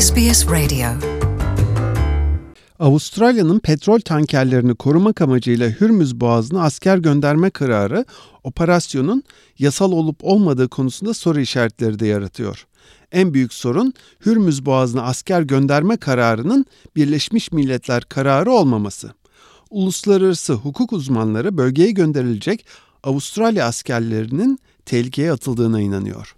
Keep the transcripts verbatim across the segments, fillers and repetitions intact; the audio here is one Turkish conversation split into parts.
S B S Radio. Avustralya'nın petrol tankerlerini korumak amacıyla Hürmüz Boğazı'na asker gönderme kararı, operasyonun yasal olup olmadığı konusunda soru işaretleri de yaratıyor. En büyük sorun, Hürmüz Boğazı'na asker gönderme kararının Birleşmiş Milletler kararı olmaması. Uluslararası hukuk uzmanları bölgeye gönderilecek Avustralya askerlerinin tehlikeye atıldığına inanıyor.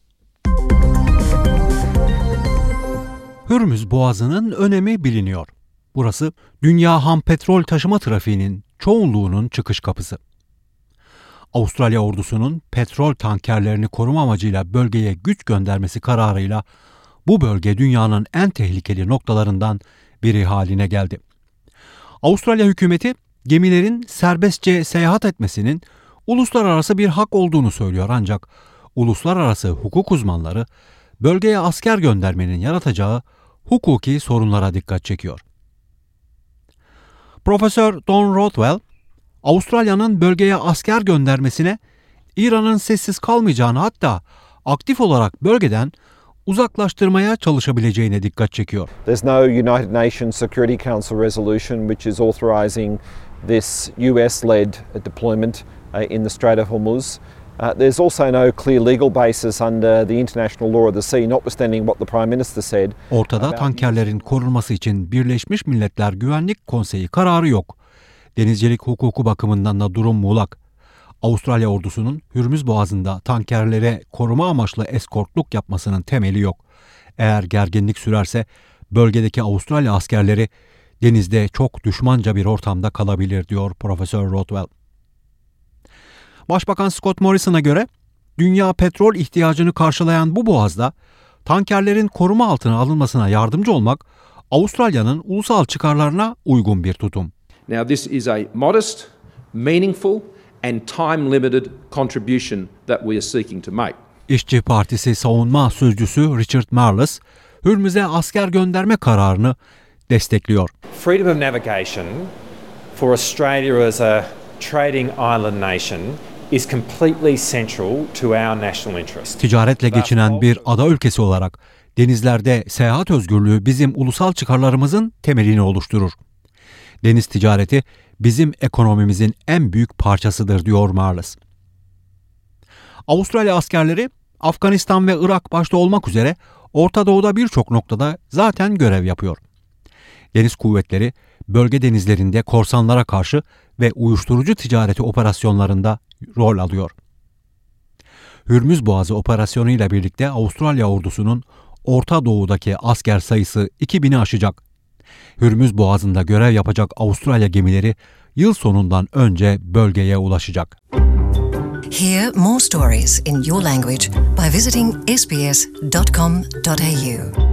Hürmüz Boğazı'nın önemi biliniyor. Burası dünya ham petrol taşıma trafiğinin çoğunluğunun çıkış kapısı. Avustralya ordusunun petrol tankerlerini koruma amacıyla bölgeye güç göndermesi kararıyla bu bölge dünyanın en tehlikeli noktalarından biri haline geldi. Avustralya hükümeti gemilerin serbestçe seyahat etmesinin uluslararası bir hak olduğunu söylüyor, ancak uluslararası hukuk uzmanları bölgeye asker göndermenin yaratacağı hukuki sorunlara dikkat çekiyor. Profesör Don Rothwell, Avustralya'nın bölgeye asker göndermesine İran'ın sessiz kalmayacağını, hatta aktif olarak bölgeden uzaklaştırmaya çalışabileceğine dikkat çekiyor. There's no United Nations Security Council resolution which is authorizing this U S-led deployment in the Strait of Hormuz. Uh, there's also no clear legal basis under the international law of the sea, notwithstanding what the Prime Minister said. Ortada tankerlerin korunması için Birleşmiş Milletler Güvenlik Konseyi kararı yok. Denizcilik hukuku bakımından da durum muğlak. Avustralya ordusunun Hürmüz Boğazı'nda tankerlere koruma amaçlı eskortluk yapmasının temeli yok. Eğer gerginlik sürerse bölgedeki Avustralya askerleri denizde çok düşmanca bir ortamda kalabilir, diyor Profesör Rothwell. Başbakan Scott Morrison'a göre dünya petrol ihtiyacını karşılayan bu boğazda tankerlerin koruma altına alınmasına yardımcı olmak Avustralya'nın ulusal çıkarlarına uygun bir tutum. Now this is a modest, meaningful and time-limited contribution that we are seeking to make. İşçi Partisi savunma sözcüsü Richard Marles, Hürmüz'e asker gönderme kararını destekliyor. Freedom of navigation for Australia as a trading island nation is completely central to our national interest. Ticaretle geçinen bir ada ülkesi olarak denizlerde seyahat özgürlüğü bizim ulusal çıkarlarımızın temelini oluşturur. Deniz ticareti bizim ekonomimizin en büyük parçasıdır, diyor Marles. Avustralya askerleri Afganistan ve Irak başta olmak üzere Orta Doğu'da birçok noktada zaten görev yapıyor. Deniz kuvvetleri bölge denizlerinde korsanlara karşı ve uyuşturucu ticareti operasyonlarında rol alıyor. Hürmüz Boğazı operasyonuyla birlikte Avustralya ordusunun Orta Doğu'daki asker sayısı iki bini aşacak. Hürmüz Boğazı'nda görev yapacak Avustralya gemileri yıl sonundan önce bölgeye ulaşacak. Hear more stories in your language by visiting s b s dot com dot a u.